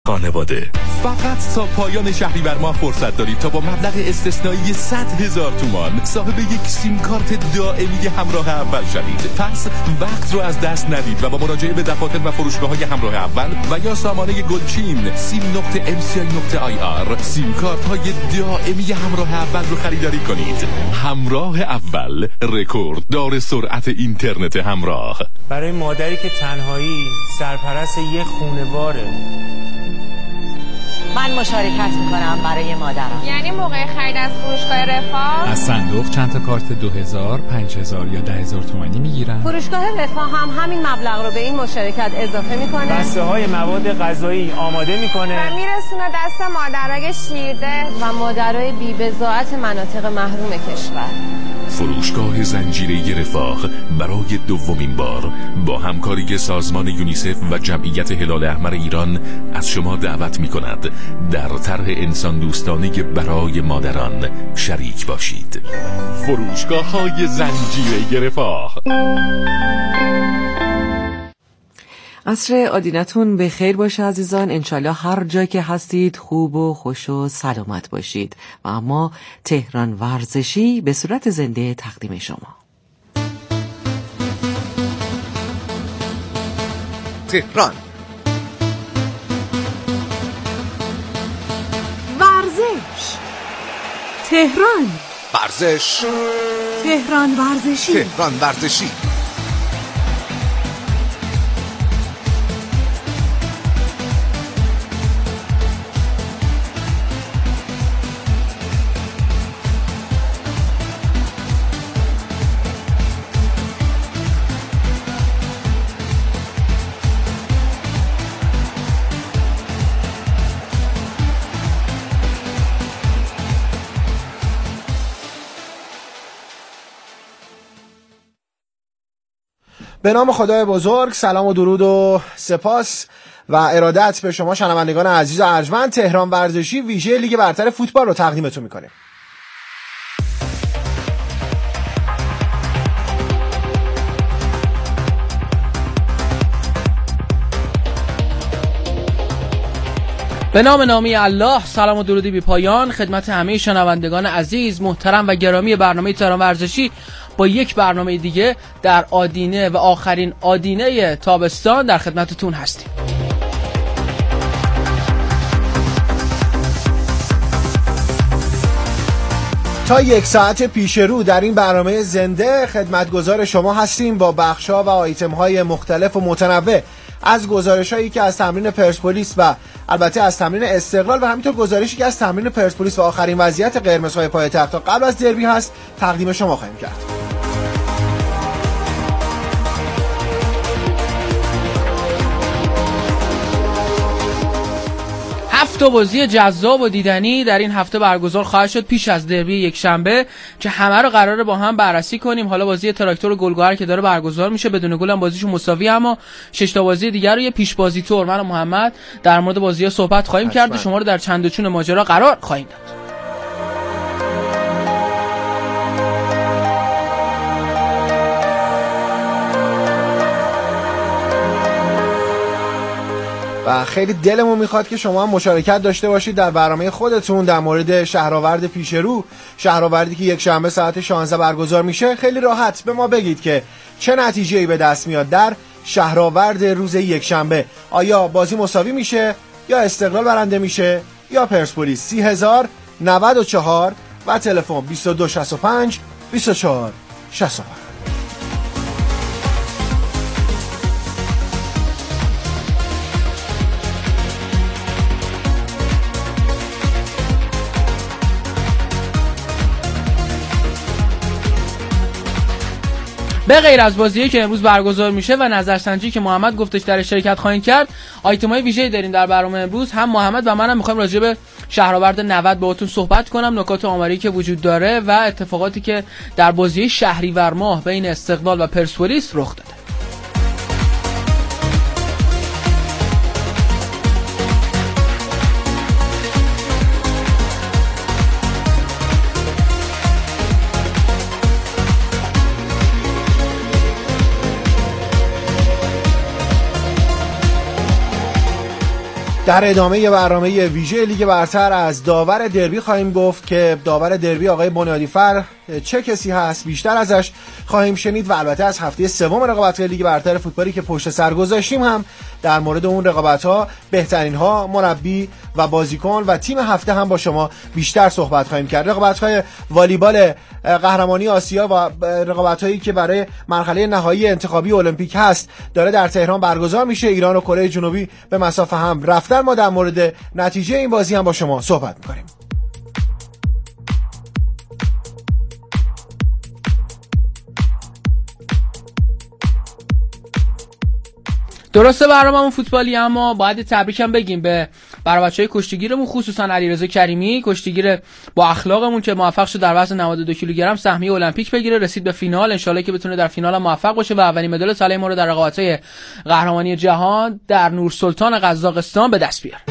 خانواده. فقط تا پایان شهریور ماه فرصت دارید تا با مبلغ استثنایی 100,000 تومان صاحب یک سیم کارت دائمی همراه اول شوید. پس وقت رو از دست ندید و با مراجعه به دفاتر و فروشگاه‌های همراه اول و یا سامانه گلچین sim.mci.ir سیم کارت‌های دائمی همراه اول رو خریداری کنید. همراه اول، رکورد دار سرعت اینترنت همراه. برای مادری که تنهایی سرپرست یه خونه‌واره. من مشارکت میکنم برای مادرم. یعنی موقع خرید از فروشگاه رفاه از صندوق چند تا کارت 2000، 5000 یا 10,000 تومانی میگیرن. فروشگاه رفاه هم همین مبلغ رو به این مشارکت اضافه میکنه. بسته های مواد غذایی آماده میکنه و میرسونه دست مادرای شیرده و مادرای بی‌بضاعت مناطق محروم کشور. فروشگاه زنجیره رفاه برای دومین بار با همکاری سازمان یونیسف و جمعیت هلال احمر ایران از شما دعوت می‌کند در طرح انسان دوستانه برای مادران شریک باشید. فروشگاه‌های زنجیره رفاه. عصر آدینتون به خیر باشه عزیزان. انشالله هر جا که هستید خوب و خوش و سلامت باشید. و اما تهران ورزشی به صورت زنده تقدیم شما. تهران ورزش، تهران ورزش، تهران ورزشی، تهران ورزشی. به نام خدای بزرگ، سلام و درود و سپاس و ارادت به شما شنوندگان عزیز و ارجمند. تهران ورزشی ویژه لیگ برتر فوتبال رو تقدیمتون میکنه. به نام نامی الله، سلام و درودی بی پایان خدمت همه شنوندگان عزیز، محترم و گرامی برنامه تهران ورزشی با یک برنامه دیگه در آدینه و آخرین آدینه تابستان در خدمتتون هستیم. تا 1 ساعت پیش رو در این برنامه زنده خدمتگزار شما هستیم با بخش‌ها و آیتم‌های مختلف و متنوع، از گزارش‌هایی که از تمرین پرسپولیس و البته از تمرین استقلال و همینطور گزارشی که از تمرین پرسپولیس و آخرین وضعیت قرمزهای پایتخت تا قبل از دربی هست تقدیم شما خواهیم کرد. هفته بازی جذاب و دیدنی در این هفته برگزار خواهد شد پیش از دربی یک شنبه که همه رو قراره با هم بررسی کنیم. حالا بازی تراکتور و گلگهر که داره برگزار میشه، بدون گل هم بازیشون مساوی، اما 6 تا بازی دیگر رو یه پیش بازی طور من و محمد در مورد بازی‌ها صحبت خواهیم کرد و شما رو در چند و چون ماجرا قرار خواهیم داد. و خیلی دلمون میخواد که شما هم مشارکت داشته باشید در برنامه خودتون در مورد شهرآورد پیش رو، شهرآوردی که یک شنبه ساعت 16 برگزار میشه. خیلی راحت به ما بگید که چه نتیجه‌ای به دست میاد در شهرآورد روز یک شنبه. آیا بازی مساوی میشه یا استقلال برنده میشه یا پرسپولیس؟ 30,094 و تلفن 2265 24 65. به غیر از بازی‌ای که امروز برگزار میشه و نظرسنجی که محمد گفتش در شرکت خواهیم کرد، آیتم‌های ویژه‌ای داریم در برنامه امروز. هم محمد و منم می‌خوایم راجع به شهرآورد 90 باهاتون صحبت کنم، نکات آماری که وجود داره و اتفاقاتی که در بازی شهریور ماه بین استقلال و پرسپولیس رخ داده. در ادامه برنامه ویژه لیگ برتر از داور دربی خواهیم گفت که داور دربی آقای بنیادیفر چه کسی هست، بیشتر ازش خواهیم شنید و البته از هفته سوم رقابت‌های لیگ برتر فوتبالی که پشت سر گذاشتیم هم در مورد اون رقابت‌ها، بهترین‌ها، مربی و بازیکن و تیم هفته هم با شما بیشتر صحبت خواهیم کرد. رقابت‌های والیبال قهرمانی آسیا و رقابت‌هایی که برای مرحله نهایی انتخابی المپیک هست داره در تهران برگزار میشه. ایران و کره جنوبی به مسافه هم رفتن. ما در مورد نتیجه این بازی هم با شما صحبت می‌کنیم. درسته برنامه‌مون فوتبالی، اما باید تبریک هم بگیم به بچه‌های کشتیگیرمون، خصوصا علیرضا کریمی، کشتیگیر با اخلاقمون که موفق شد در وزن 92 کیلوگرم سهمیه المپیک بگیره، رسید به فینال. ان شاءالله که بتونه در فینال هم موفق باشه و اولین مدال طلای ما رو در رقابت‌های قهرمانی جهان در نورسلطان قزاقستان به دست بیاره.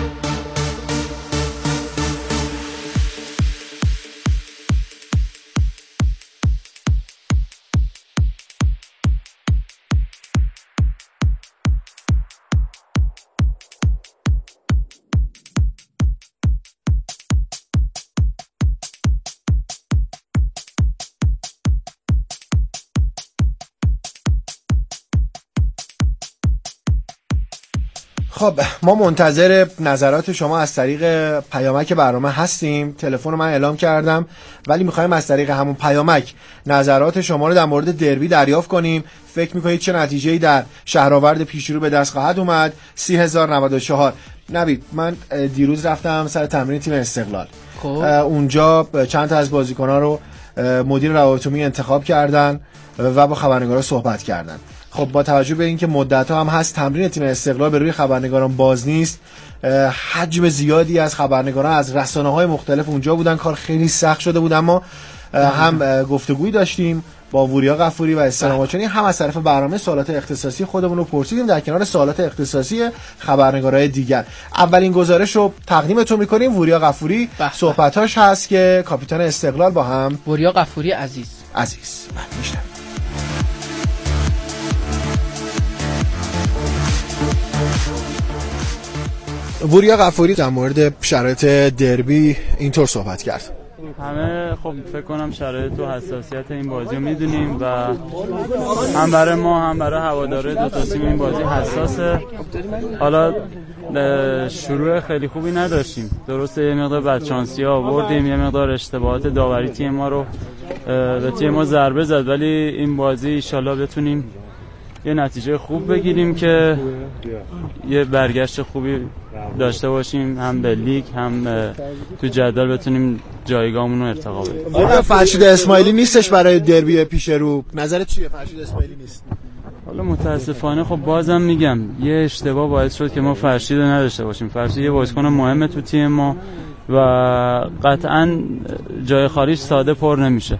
خب ما منتظر نظرات شما از طریق پیامک برنامه هستیم. تلفن من اعلام کردم ولی می‌خوایم از طریق همون پیامک نظرات شما رو در مورد دربی دریافت کنیم. فکر می‌کنید چه نتیجه‌ای در شهرآورد پیشرو به دست خواهد اومد؟ 30094. نوید، من دیروز رفتم سر تمرین تیم استقلال. اونجا چند تا از بازیکن‌ها رو مدیر روابط عمومی انتخاب کردن و با خبرنگارا صحبت کردن. خب با توجه به اینکه مدت‌ها هم هست تمرین تیم استقلال به روی خبرنگاران باز نیست، حجم زیادی از خبرنگاران از رسانه‌های مختلف اونجا بودن، کار خیلی سخت شده بود. اما هم گفتگویی داشتیم با وریا غفوری و استان آماچانی، هم از طرف برنامه سوالات اختصاصی خودمون رو پرسیدیم در کنار سوالات اختصاصی خبرنگارای دیگر. اولین گزارش رو تقدیمتون می‌کنیم. وریا غفوری صحبتاش هست که کاپیتان استقلال با هم. وریا غفوری عزیز میشنم. وریا غفوری در مورد شرایط دربی اینطور صحبت کرد. همه خب فکر کنم شرایط و حساسیت این بازی رو میدونیم و هم برای ما هم برای هواداره دو تا تیم این بازی حساسه. حالا شروع خیلی خوبی نداشتیم، درسته یه مقدار بدشانسی آوردیم، یه مقدار اشتباهات داوری تیم ما رو به تیم ما ضربه زد، ولی این بازی ان شاءالله بتونیم یه نتیجه خوب بگیریم که یه برگشت خوبی داشته باشیم، هم به لیگ هم تو جدول بتونیم جایگاهمون رو ارتقا بدیم. آقا فرشید اسماعیلی نیستش برای دربی پیش رو، نظرت چیه؟ فرشید اسماعیلی نیست. حالا متاسفانه خب بازم میگم یه اشتباه باعث شد که ما فرشید رو نداشته باشیم. فرشید یه بازیکن مهمه تو تیم ما و قطعاً جای خالیش ساده پر نمیشه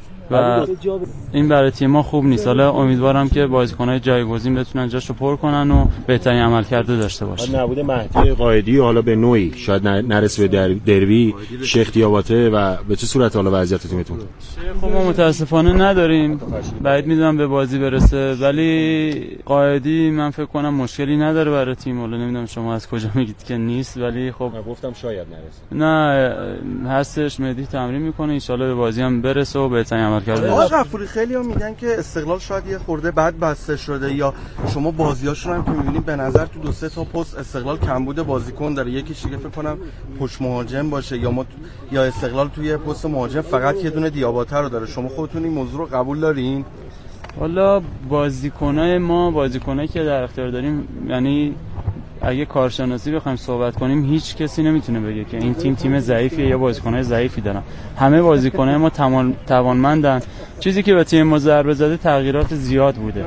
و این برای تیم ما خوب نیست. حالا امیدوارم که بازیکن‌های جایگزین بتونن جاشو پر کنن و بهترین عملکرد داشته باشن. نبود مهدی قائدی حالا به نوعی شاید نرسه به دربی شیخ دیاباته و به چه صورت حالا وضعیت تیمتون؟ خب ما متاسفانه نداریم، بعید میدونم به بازی برسه، ولی قائدی من فکر کنم مشکلی نداره برای تیم. حالا نمیدونم شما از کجا میگید که نیست، ولی خب گفتم شاید نرسه. نه هستش، مهدی تمرین میکنه، ان شاءالله به بازی هم برسه و بهترین عملکرد آقا غفوری خیلی‌ها میگن که استقلال شاید یه خورده بد بسته شده، یا شما بازیاشون هم که می‌بینید به نظر تو دو سه تا پست استقلال کمبود بازیکن داره. یکیش دیگه فکر کنم پشت مهاجم باشه، یا استقلال توی پست مهاجم فقط یه دونه دیاباته رو داره. شما خودتون این موضوع رو قبول دارین؟ والا بازیکنای ما، بازیکنایی که در اختیار داریم، یعنی اگه کارشناسی بخوایم صحبت کنیم هیچ کسی نمیتونه بگه که این تیم ضعیفیه یا بازیکنای ضعیفی دارن. همه بازیکنای ما توانمندن. چیزی که به تیم ما ضربه زده تغییرات زیاد بوده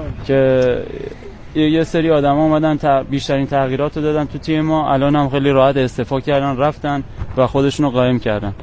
که یه سری آدما اومدن بیشترین تغییرات رو دادن تو تیم ما، الان هم خیلی راحت استفاده کردن رفتن و خودشونو قایم کردن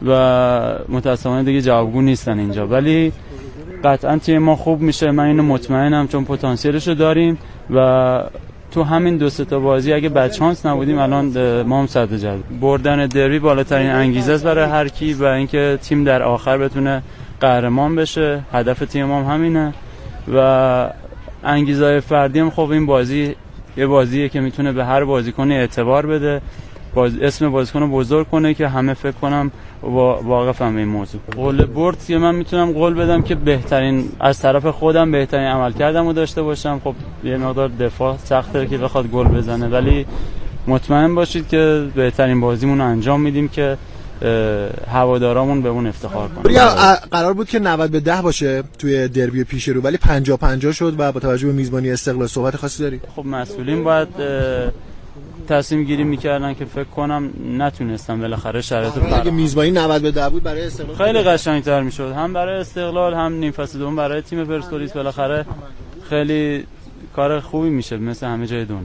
و متأسفانه دیگه جوابگو نیستن اینجا. ولی قطعا تیم ما خوب میشه، من اینو مطمئنم، چون پتانسیلش رو داریم و تو همین دو سه تا بازی اگه بچانس نبودیم الان ما هم صدر جدول. بردن دربی بالاترین انگیزه است برای هر کی و اینکه تیم در آخر بتونه قهرمان بشه. هدف تیم هم همینه و انگیزه‌های فردی هم خب این بازی یه بازیه که میتونه به هر بازیکن اعتبار بده، اسم بازیکن رو بزرگ کنه که همه فکر کنم واقفم به این موضوع. قول برد که من میتونم قول بدم که بهترین از طرف خودم بهترین عمل کردم رو داشته باشم. خب یه مقدار دفاع سخته که بخواد گل بزنه، ولی مطمئن باشید که بهترین بازیمون رو انجام میدیم که هوادارامون به اون افتخار کنن. قرار بود که 90-10 باشه توی دربی پیش رو، ولی 50-50 شد و با توجه به میزبانی استقلال صحبت خاصی داری؟ خب مسئولین باید تصمیم گیری میکردن که فکر کنم نتونستم بالاخره شرایط رو اگه میزبانی 90-10 بود برای استقلال خیلی قشنگ‌تر میشد، هم برای استقلال هم نیم فصل دوم برای تیم پرسپولیس. بالاخره خیلی کار خوبی میشه مثل همه جای دنیا.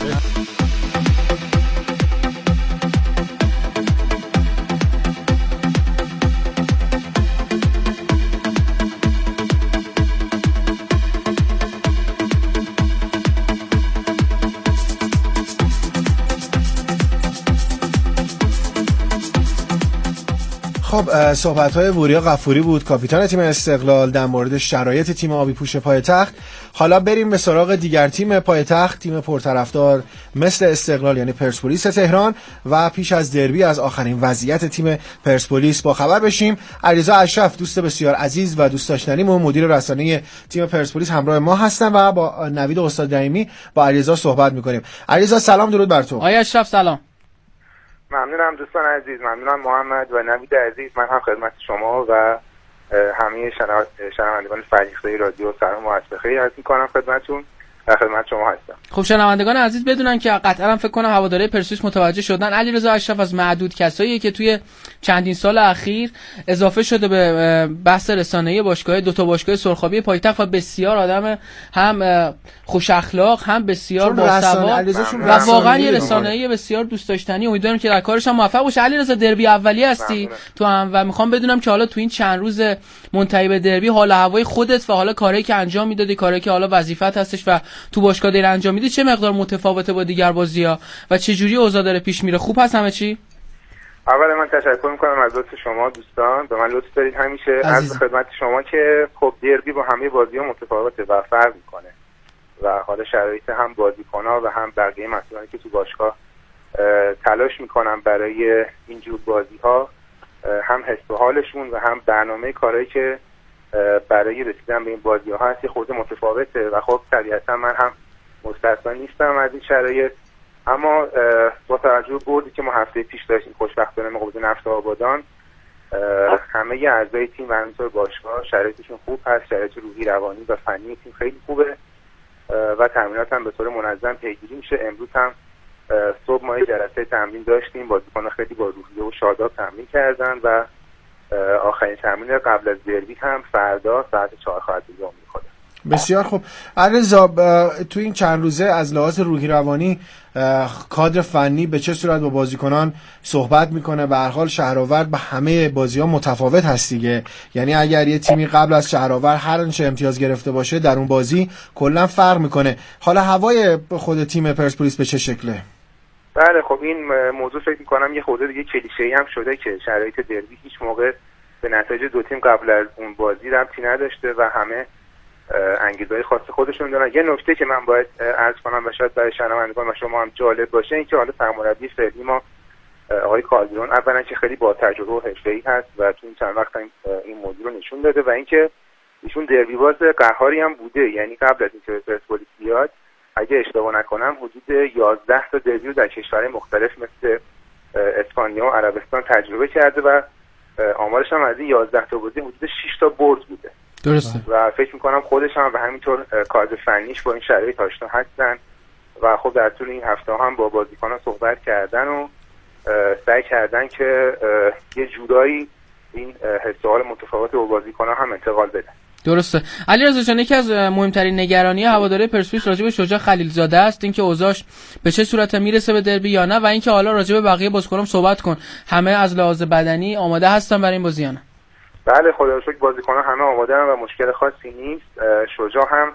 خب صحبت‌های وریا غفوری بود، کاپیتان تیم استقلال، در مورد شرایط تیم آبی پوش پایتخت. حالا بریم به سراغ دیگر تیم پایتخت، تیم پرطرفدار مثل استقلال یعنی پرسپولیس تهران، و پیش از دربی از آخرین وضعیت تیم پرسپولیس با خبر بشیم. علیرضا اشرف دوست بسیار عزیز و دوست داشتنیمون، مدیر رسانه‌ای تیم پرسپولیس همراه ما هستن و با نوید استاد رحیمی با علیرضا صحبت می‌کنیم. علیرضا سلام، درود بر تو. آقای اشرف سلام. ممنونم دوستان عزیز، ممنونم محمد و نوید عزیز. من هم خدمت شما و همه شنوندگان فرهیخته رادیو سلام و عرض بخیر عرض می‌کنم خدمتتون. در خدمت شما هستم. خب شنوندگان عزیز بدونن که قطعا فکر کنم هواداری پرسپولیس متوجه شدن علیرضا اشرف از معدود کساییه که توی چندین سال اخیر اضافه شده به بحث رسانه‌ای باشگاه دو تا باشگاه سرخابی پایتخت و بسیار آدم هم خوش اخلاق هم بسیار باسواد و واقعا یه رسانه‌ای بسیار دوست داشتنی. امیدوارم که در کارش هم موفق باشه. علیرضا دربی اولیه هستی تو هم و میخوام بدونم که حالا تو این چند روز منتهی به دربی حال هوای خودت و حالا کاری که انجام میدادی، کاری که حالا وظیفت هستش و تو باشگاه دیر انجام میدی چه مقدار متفاوته با دیگر بازی‌ها و چه جوری اوضاع داره پیش میره؟ خوب هست همه چی؟ اول من تشکر میکنم از لطف شما دوستان، به من لطف دارید همیشه. از خدمت شما که خب دربی با همه بازی‌ها متفاوته و فرق میکنه و حالا شرایط هم بازیکن‌ها و هم بقیه مسئولانی که تو باشگاه تلاش میکنن برای اینجور بازی‌ها، هم حس و حالشون و هم برنامه کارهایی که برای رسیدن به این بازی‌ها هست خود متفاوته و خب طبیعتا من هم مستثنا نیستم از این شرایط. اما با توجه به بردی که ما هفته پیش داشتیم خوشبختانه مقابل نفت آبادان، همه اعضای تیم و همینطور باشگاه شرایطشون خوب هست، شرایط روحی روانی و فنی تیم خیلی خوبه و تمرینات هم به طور منظم پیگیری میشه. امروز هم صبح ما جلسه تمرین داشتیم، بازیکن‌ها خیلی با روحیه و شاداب تمرین کردن و آخرین تمرین قبل از دربی هم فردا ساعت 4 خواهد انجام می‌کنه. بسیار خوب. علیرضا تو این چند روزه از لحاظ روحی روانی کادر فنی به چه صورت با بازیکنان صحبت میکنه؟ به هر حال شهرآورد به همه بازی‌ها متفاوت هست دیگه، یعنی اگر یه تیمی قبل از شهرآورد هر انچه امتیاز گرفته باشه در اون بازی کلا فرق میکنه. حالا هوای خود تیم پرسپولیس به چه شکله؟ بله خب این موضوع فکر میکنم یه خورده دیگه کلیشه‌ای هم شده که شرایط دربی هیچ موقع به نتایج دو تیم قبل از اون بازی ربطی نداشته و همه انگیزه‌های خاص خودشون دارن. یه نکته که من باید عرض کنم و شاید برای شنوندگان و شما هم جالب باشه این که حالا سرمربی فعلی ما آقای کالدرون اولا که خیلی با تجربه و حرفه‌ای هست و تو این چند وقت این موضوع رو نشون داده و اینکه ایشون دربی باز قهاری هم بوده، یعنی قبل از اینکه پرسپولیس بیاد اگه اشتباه نکنم حدود 11 تا دربی رو در کشورهای مختلف مثل اسپانیا و عربستان تجربه کرده و آمارش هم از این 11 تا بازی حدود 6 تا برد بوده. درسته. و فکر میکنم خودش هم و همینطور کادر فنیش با این شرایط آشنا هستن و خب در طول این هفته هم با بازیکنان صحبت کردن و سعی کردن که یه جورایی این حس و حال متفاوت با بازیکنان هم انتقال بدن. درسته. علیرضا جان یکی از مهمترین نگرانی هواداری پرسپولیس راجع به شجاع خلیلزاده است، اینکه اوضاعش به چه صورت میرسه به دربی یا نه، و اینکه حالا راجع به بقیه بازیکنام صحبت کن. همه از لحاظ بدنی آماده هستن برای این بازی یا نه؟ بله خدا رو شکر بازیکنان همه آماده و مشکل خاصی نیست. شجاع هم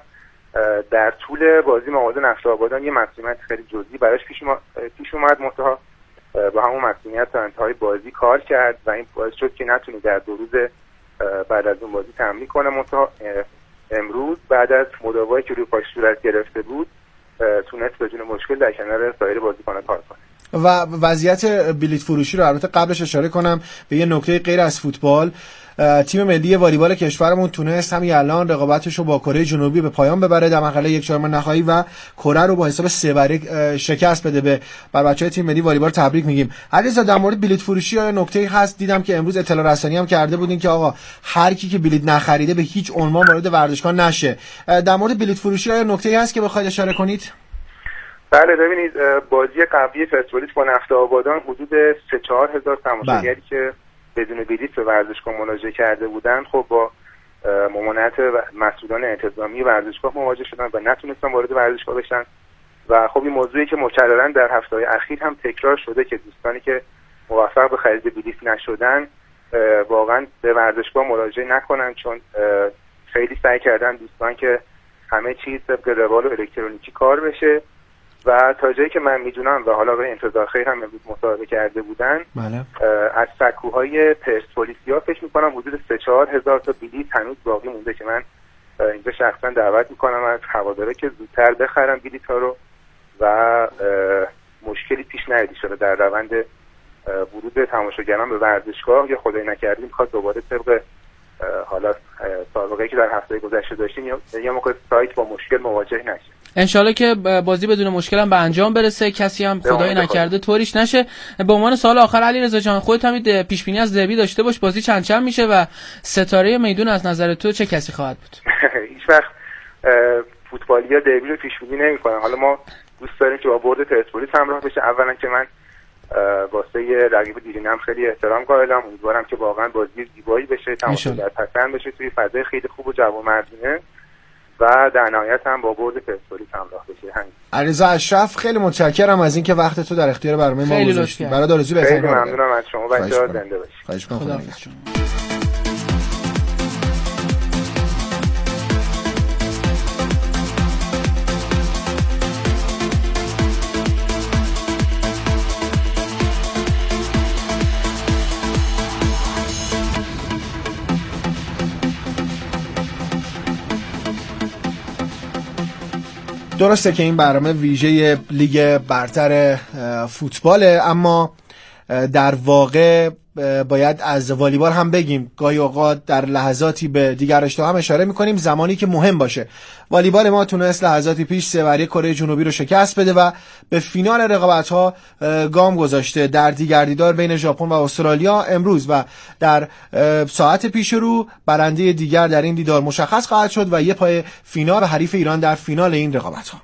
در طول بازی مقابل نفت آبادان یه مسئولیت خیلی جزئی براش پیش اومد، منتها با همون مسئولیت تا انتهای بازی کار کرد و این باعث شد که نتونه در 2 روز بعد از اون بازی تمرین کنه. منتها امروز بعد از مداوایی که روی پاش صورت گرفته بود تونست بدون مشکل در کنار سایر بازیکنان کار کنه. و وضعیت بلیت فروشی رو البته قبلش اشاره کنم به یه نکته غیر از فوتبال. تیم ملی والیبال کشورمون تونست همین الان رقابتش رو با کره جنوبی به پایان ببره در مرحله 1/4 نهایی و کره رو با حساب 3-1 شکست بده. بر بچهای تیم ملی والیبال تبریک میگیم. علیرضا در مورد بلیت فروشی های نکته‌ای هست؟ دیدم که امروز اطلاع رسانی هم کرده بودین که آقا هر کی که بلیت نخریده به هیچ عنوان وارد ورزشگاه نشه. در مورد بلیت فروشی های نکته‌ای هست که بخواید اشاره کنید؟ بله ببینید بازی قبلی پرسپولیس با نفت آبادان حدود 3-4 هزار تماشاگری که بدون بلیت به ورزشگاه مراجعه کرده بودن خب با ممانعت مسئولان انتظامی ورزشگاه مواجه شدن و نتونستن وارد ورزشگاه بشن و خب این موضوعی که مکررن در هفته‌های اخیر هم تکرار شده که دوستانی که موفق به خرید بلیت نشدن واقعا به ورزشگاه مراجعه نکنن، چون خیلی سعی کردن دوستان که همه چیز طبق روال الکترونیکی کار بشه و تا جایی که من میدونم و حالا به انتظار خیر هم امروز مصاحبه کرده بودن از سکوهای پرسپولیسیا فکر میکنم حدود 3-4 هزار تا بلیت هنوز باقی مونده که من اینجا شخصا دعوت میکنم از هوادارا که زودتر بخرن بلیت ها رو و مشکلی پیش نیاد شده در روند ورود تماشاگران به ورزشگاه یا خدای نکرده میخواد دوباره طبق حالا سابقه‌ای که در هفته گذشته داشتیم یا موقع سایت با مشکل مواجه نشه. انشالله که بازی بدون مشکل هم به انجام برسه، کسی هم خدای نکرده طوریش نشه. به عنوان سوال آخر علیرضا جان، خودت هم پیش بینی از دربی داشته باش، بازی چند میشه و ستاره میدون از نظر تو چه کسی خواهد بود؟ هیچ وقت فوتبالیا دربی رو پیش بینی نمی‌کنن. حالا ما دوست داریم که با برد پرسپولیس همراه بشه. اولا که من واسه رقیب دیرینم خیلی احترام قائلم، امیدوارم که واقعا بازی زیبایی بشه، تماشاگر پسند بشه توی فضای خیلی خوب و جوانمردانه و در نهایت هم با برد پرسپولیس همراه بشه. همین. علیرضا اشرف خیلی متشکرم از اینکه وقت تو در اختیار برنامه ما گذاشتی. برات آرزوی بهترین. خیلی ممنونم از شما بچه‌ها، زنده باشید. خواهش می‌کنم. درسته که این برنامه ویژه لیگ برتر فوتباله، اما در واقع باید از والیبال هم بگیم. گاهی اوقات در لحظاتی به دیگر رشته هم اشاره میکنیم زمانی که مهم باشه. والیبال ما تونست لحظاتی پیش 3-1 کره جنوبی رو شکست بده و به فینال رقابت‌ها گام گذاشته. در دیگر دیدار بین ژاپن و استرالیا امروز و در ساعت پیش رو برنده دیگر در این دیدار مشخص خواهد شد و یه پای فینال و حریف ایران در فینال این رقابت‌ها.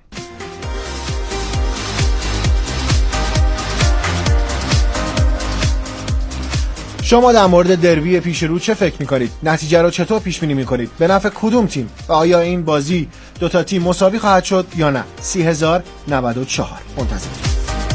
شما در مورد دربی پیش رو چه فکر می‌کنید؟ نتیجه رو چطور پیش بینی می‌کنید؟ به نفع کدوم تیم؟ و آیا این بازی دوتا تیم مساوی خواهد شد یا نه؟ 30,094 منتظرید.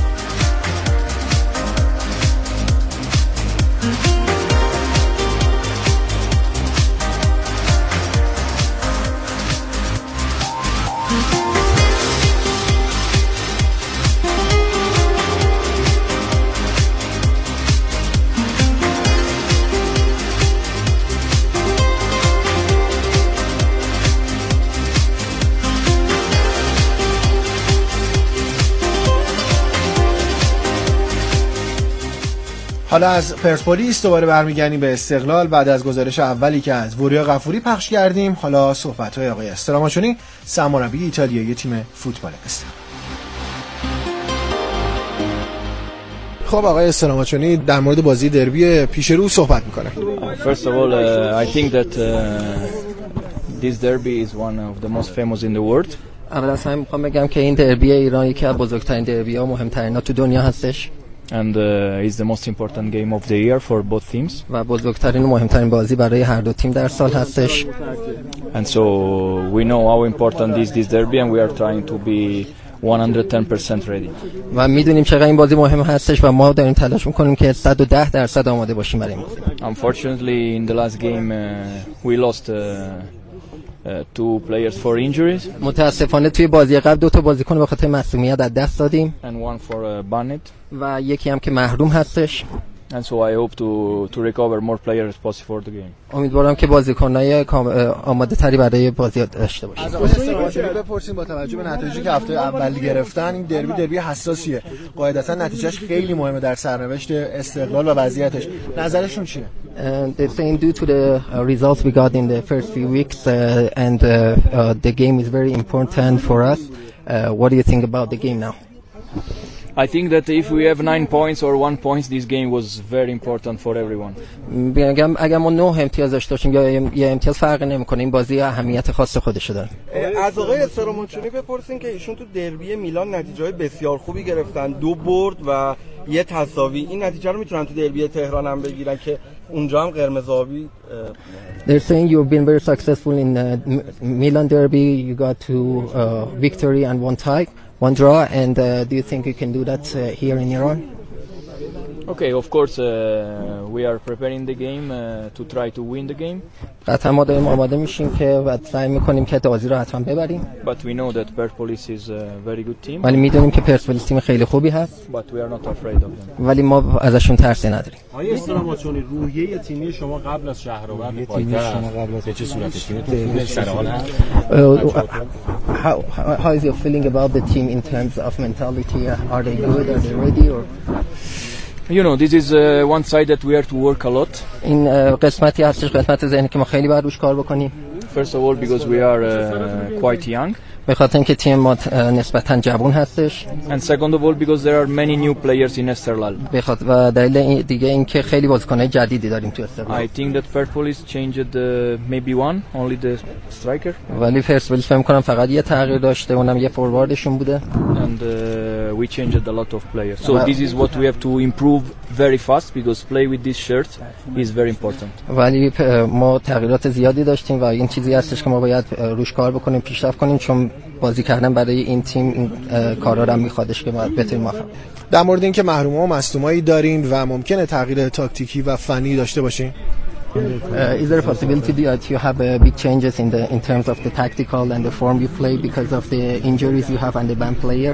حالا از پرسپولیس دوباره برمیگردیم به استقلال بعد از گزارش اولی که از وریا غفوری پخش کردیم. حالا صحبت‌های آقای استراماچونی، سرمربی ایتالیایی تیم فوتبال استقلال. خب آقای استراماچونی در مورد بازی دربی پیش رو صحبت می‌کنه. First of all, I think that this derby is one of the most famous in the world. اول از همه می‌خوام بگم که این دربی ایران یکی از بزرگترین دربی‌ها و مهمترین‌ها تو دنیا هستش. And is the most important game of the year for both teams. و بزرگترین و مهمترین بازی برای هر دو تیم در سال هستش. And so we know how important is this derby and we are trying to be 110% ready. و میدونیم چقدر این بازی مهم هستش و ما داریم تلاش میکنیم که 110% آماده باشیم برای این بازی. Unfortunately in the last game we lost two players for injuries. متاسفانه توی بازی قبل دو تا بازیکن به خاطر مصونیت از دست دادیم. And one for Barnett. و یکی هم که محروم هستش. and so I hope to recover more players as possible for the game. امیدوارم که بازیکنای آماده تری برای بازی داشته باشیم. از آقای بپرسیم با توجه به نتایجی که هفته اولی گرفتن، این دربی حساسیه. قاعدتا نتیجهش خیلی مهمه در سرنوشت استقلال و وضعیتش. نظرشون چیه؟ They're saying due to the results we got in the first few weeks and the game is very important for us. What do you think about the game now? I think that if we have 9 points or 1 point, this game was very important for everyone. اگر ما 9 امتیاز داشته باشیم یا یه امتیاز فرق نمی‌کنه، این بازی اهمیت خاص خودش داره. از آقای استرامونچونی بپرسین که ایشون تو دربی میلان نتیجه‌های بسیار خوبی گرفتن، 2 برد و یه تساوی. این نتیجه رو میتونن تو دربی تهران هم بگیرن که اونجا هم قرمز آبی. They're saying you've been very successful in Milan derby. You got 2 victory and 1 tie. 1 draw, and do you think you can do that here in Iran? Okay, of course we are preparing the game to try to win the game. قطعا ما داریم آماده میشیم که و سعی میکنیم که بازی رو حتما ببریم. But we know that Persepolis is a very good team. ولی میدونیم که پرسپولیس تیم خیلی خوبی هست. But we are not afraid of them. ولی ما ازشون ترسی نداریم. آیا استرامونچونی روحیه تیمی شما قبل از شهرآورد پایتخت چه صورتی تیم سر حال هست؟ How is your feeling about the team in terms of mentality? Are they good? Are they ready? Or You know, this is one side that we have to work a lot. این قسمتی هستش، قسمت ذهنی که ما خیلی باید روش کار بکنیم. First of all because we are quite young. به خاطر اینکه تیم ما نسبتاً جوان هستش. And second of all because there are many new players in Esterlal. و دلیل دیگه این که خیلی بازیکن‌های جدیدی داریم تو استقلال. I think that Persepolis changed maybe one, only the striker. ولی پرسپولیس فکر می‌کنم فقط یه تغییر داشته، اونم یه فورواردشون بوده. And we changed a lot of players. So this is what we have to improve very fast because play with this shirt is very important. ولی ما تغییرات زیادی داشتیم و این چیزی هستش که ما باید روش کار بکنیم، پیشرفت کنیم، چون بازی کردن برای این تیم این کارا رو میخوادش که باید بتونیم موفق. در مورد اینکه محروم‌ها و مصدومایی دارین و ممکنه تغییر تاکتیکی و فنی داشته باشین. Is there a possibility that you have big changes in terms of the tactical and the form you play because of the injuries you have and the band player?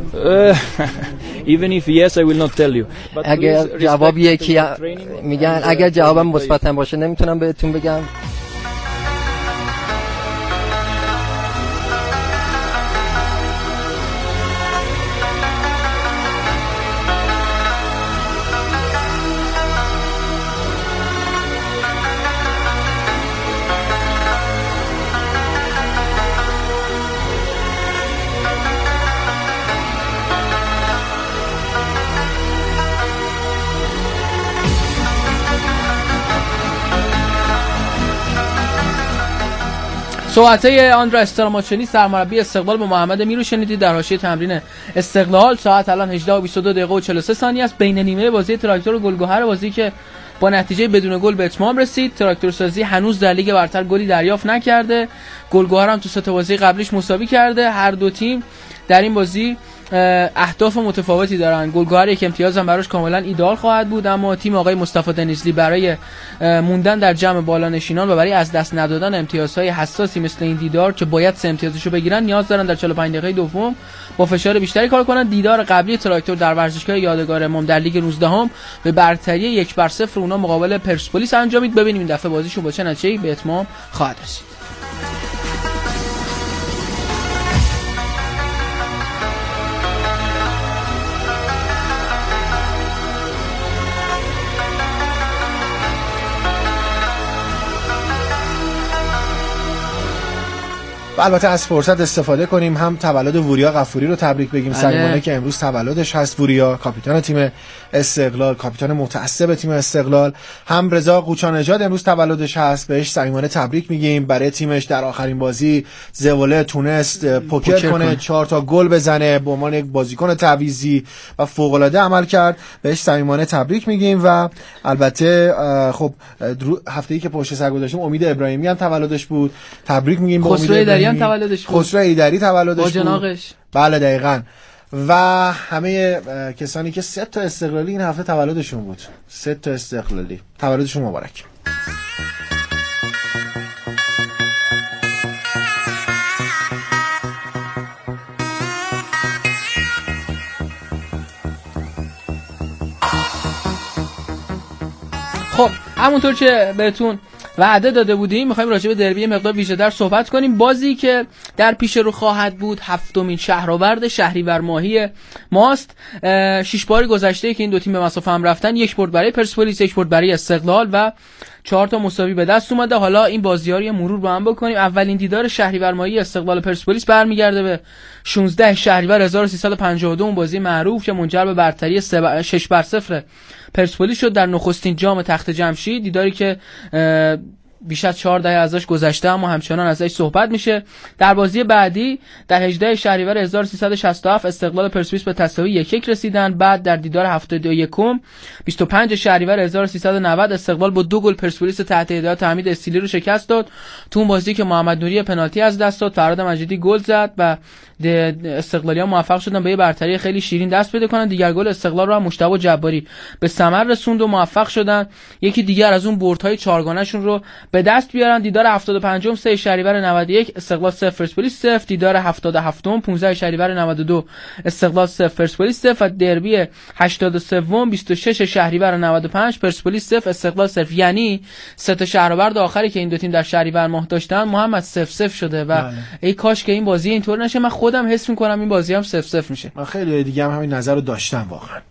Even if yes, I will not tell you. اگر جواب یکی میگن، اگر جوابم مثبت باشه نمیتونم بهتون بگم. صحبت‌های آندرا استرامونچونی سرمربی استقلال با محمد امیر رو شنیدید در حاشیه تمرین استقلال. ساعت الان 18:22:43 است. بین نیمه بازی تراکتور و گلگهر، بازی که با نتیجه بدون گل به اتمام رسید. تراکتور سازی هنوز در لیگ برتر گلی دریافت نکرده. گلگهر هم تو سه تا بازی قبلیش مساوی کرده. هر دو تیم در این بازی اهداف متفاوتی دارن. گلگهر یک امتیاز هم براش کاملا ایدئال خواهد بود، اما تیم آقای مصطفی دنیزلی برای موندن در جمع بالانشینان و برای از دست ندادن امتیازهای حساسی مثل این دیدار که باید 3 امتیازشو بگیرن نیاز دارن در 45 دقیقه دوم با فشار بیشتری کار کنن. دیدار قبلی تراکتور در ورزشگاه یادگار امام در لیگ 19 به برتری 1-0 اونا مقابل پرسپولیس انجامید. ببینیم این دفعه بازیشون با چه نتیجه‌ای به اتمام خواهد رسید. البته از فرصت استفاده کنیم هم تولد وریا غفوری رو تبریک بگیم. صمیمانه که امروز تولدش هست. وریا کاپیتان تیم استقلال، کاپیتان متعصب تیم استقلال. هم رضا قوچان نژاد امروز تولدش هست، بهش صمیمانه تبریک میگیم. برای تیمش در آخرین بازی زوله تونست پوکر کنه، 4 تا گل بزنه، به عنوان یک بازیکن تعویضی و فوق العاده عمل کرد. بهش صمیمانه تبریک میگیم. و البته خب هفته‌ای که پشت سر گذاشتیم امید ابراهیمی هم تولدش بود. تبریک میگیم به امید ابراهیمی. تولدش بود. خسرو ایدری تولدش با جناقش. بله دقیقاً. و همه کسانی که 3 تا استقلالی این هفته تولدشون بود. 3 تا استقلالی تولدشون مبارک. خب همونطور که بهتون وعده داده بودیم میخوایم راجع به دربی مقدار ویژه‌تر صحبت کنیم. بازی که در پیش رو خواهد بود هفتمین شهرآورد شهریور ماهی ماست. 6 باری گذشته که این دو تیم به مسافه هم رفتن، 1 برد برای پرسپولیس، 1 برد برای استقلال و 4 تا مساوی به دست اومده. حالا این بازی‌ها رو مرور با هم بکنیم. اولین دیدار شهریور ماهی استقلال پرسپولیس برمیگرده به 16 شهریور 1352، اون بازی معروف که منجر به برتری 6-0 پرسپولیس شد در نخستین جام تخت جمشید. دیداری که بیش از 4 دهه ازش گذشته اما همچنان ازش صحبت میشه. در بازی بعدی در 18 شهریور 1367 استقلال پرسپولیس به تساوی 1-1 رسیدن. بعد در دیدار 71 25 شهریور 1390 استقلال با 2 گل پرسپولیس تحت هدایت حمید استیلی رو شکست داد. تو اون بازی که محمد نوری پنالتی از دست داد، فراد مجیدی گل زد و استقلالی‌ها موفق شدن به یه برتری خیلی شیرین دست پیدا کنن. دیگر گل استقلال رو هم مجتبی جباری به ثمر رسوند و موفق شدن یکی دیگر از اون بردهای چهارگانه‌شون رو به دست بیارن. دیدار 75 3 شهریور 91 استقلال 0 پرسپولیس 0، دیدار 77 15 شهریور 92 استقلال 0 پرسپولیس 0 و دربی 83 26 شهریور 95 پرسپولیس 0 استقلال 0. یعنی سه تا شهرآورد آخری که این دو تیم در شهریور ماه داشتن محمد 0-0 شده و ای کاش که این بازی اینطور نشه. من خودم حس می‌کنم این بازی هم 0-0 میشه. من خیلی دیگه هم همین نظر رو داشتم واقعا.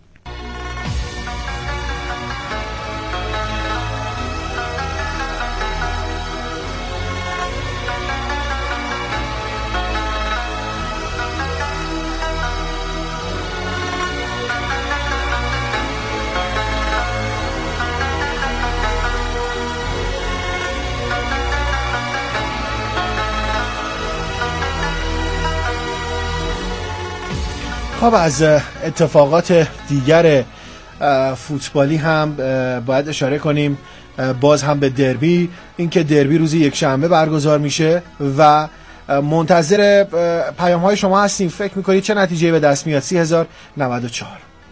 خب از اتفاقات دیگر فوتبالی هم باید اشاره کنیم. باز هم به دربی، اینکه دربی روز یکشنبه برگزار میشه و منتظر پیام‌های شما هستیم. فکر می‌کنید چه نتیجه‌ای به دست میاد؟ 30,094.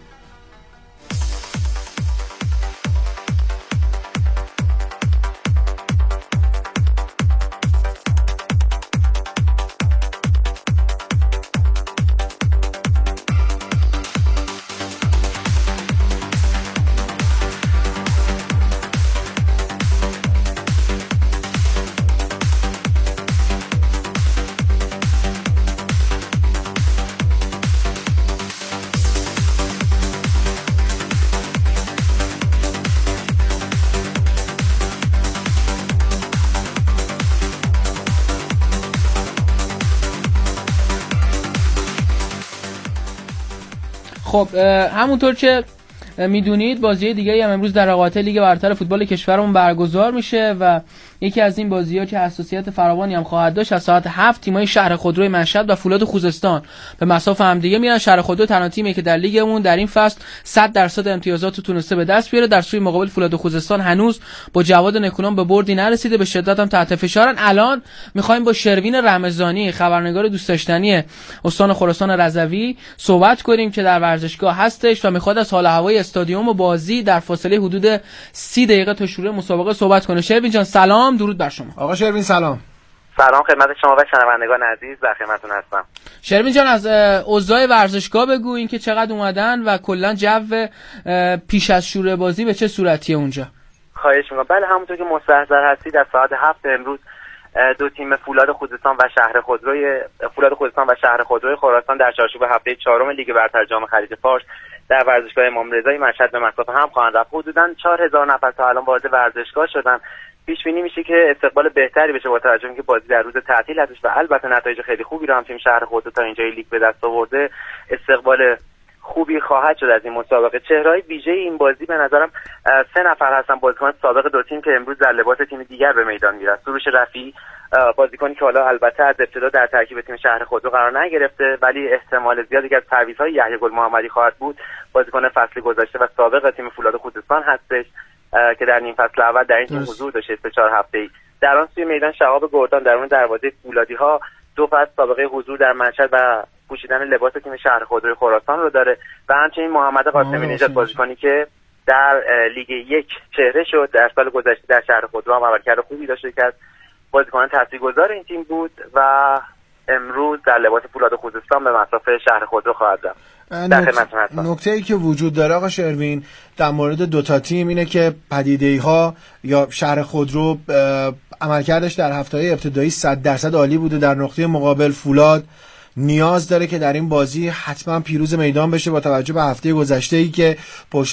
خب همونطور که میدونید بازی دیگه هم امروز در رقابت لیگ برتر فوتبال کشورمون برگزار میشه و یکی از این بازی‌ها که حساسیت فراوانی هم خواهد داشت از ساعت 7 تیم‌های شهر خودروی مشهد و فولاد خوزستان به مسافه هم دیگه میرن. شهر خودرو تنها تیمی که در لیگمون در این فصل 100% امتیازات رو تونسته به دست بیاره. در سوی مقابل فولاد خوزستان هنوز با جواد نکونام به بردی نرسیده، به شدت هم تحت فشارن. الان می‌خوایم با شروین رمضانی خبرنگار دوست داشتنی استان خراسان رضوی صحبت کنیم که در ورزشگاه هستش و می‌خواد از حال هوای استادیوم و بازی در فاصله حدود 30 دقیقه تا شروع مسابقه صحبت کنه. شروین جان سلام، درود بر شما. آقا شروین سلام. سلام خدمت شما و شنوندگان عزیز، در خدمتتون هستم. شروین جان از اوضاع ورزشگاه بگو، اینکه چقدر اومدن و کلا جو پیش از شروع بازی به چه صورتیه اونجا؟ خواهش می‌کنم. بله همونطور که مستحضر هستید در ساعت 7 امروز دو تیم فولاد خوزستان و شهر خودروی خراسان در چارچوب هفته چهارم لیگ برتر جام خلیج فارس در ورزشگاه امام رضایی مشهد به مسافه هم خواهند رفت. حدوداً 4,000 نفر تا الان وارد ورزشگاه شدن. پیش بینی میشه که استقبال بهتری بشه با توجه به اینکه بازی در روز تعطیل هستش و البته نتایج خیلی خوبی رو هم تیم شهر خودرو تا اینجای لیگ به دست آورده. استقبال خوبی خواهد شد از این مسابقه. چهره‌های ویژه این بازی به نظرم 3 نفر هستن بازیکن سابق دو تیم که امروز در لباس تیم دیگر به میدان میرن. سروش رفیعی بازیکنی که حالا البته از ابتدا در ترکیب تیم شهر خودرو قرار نگرفته ولی احتمال زیادی که از تعویض‌های یحیی گل محمدی خواهد بود، بازیکن فصل گذشته و سابق تیم فولاد خوزستان هستش که در نیم فصل اول در این تیم حضور داشته 3-4 هفته‌ای. در آن سوی میدان شهاب گردان درون دروازه فولادی‌ها 2 فصل سابقه حضور در مشهد و پوشیدن لباس تیم شهر خودروی خراسان رو داره و همچنین محمد قاسمی نژاد بازیکنی که در لیگ 1 چهره شد، در سال گذشته در شهر خودرو هم عملکرد خوبی داشته که از بازیکنان تاثیرگذار این تیم بود و امروز در لباس فولاد خوزستان به مصاف شهر خودرو خواهد رفت. نکته‌ای که وجود داره آقا شروین در مورد دوتا تیم اینه که پدیده‌ها یا شهر خودرو عملکردش در هفته‌های ابتدایی 100% عالی بوده. در نقطه مقابل فولاد نیاز داره که در این بازی حتما پیروز میدان بشه با توجه به هفته گذشته‌ای که